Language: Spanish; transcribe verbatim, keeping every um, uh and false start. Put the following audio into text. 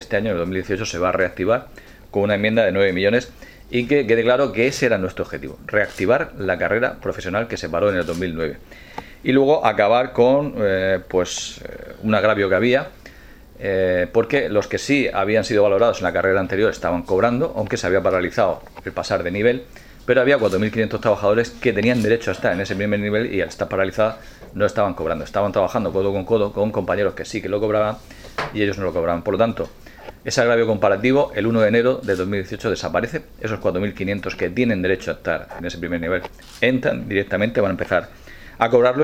este año, en el dos mil dieciocho, se va a reactivar con una enmienda de nueve millones y que quede claro que ese era nuestro objetivo, reactivar la carrera profesional que se paró en el dos mil nueve. Y luego acabar con eh, pues eh, un agravio que había, eh, porque los que sí habían sido valorados en la carrera anterior estaban cobrando, aunque se había paralizado el pasar de nivel, pero había cuatro mil quinientos trabajadores que tenían derecho a estar en ese primer nivel y al estar paralizada no estaban cobrando, estaban trabajando codo con codo con compañeros que sí que lo cobraban y ellos no lo cobraban. Por lo tanto, ese agravio comparativo el uno de enero de dos mil dieciocho desaparece. Esos cuatro mil quinientos que tienen derecho a estar en ese primer nivel entran directamente, van a empezar a cobrarlo.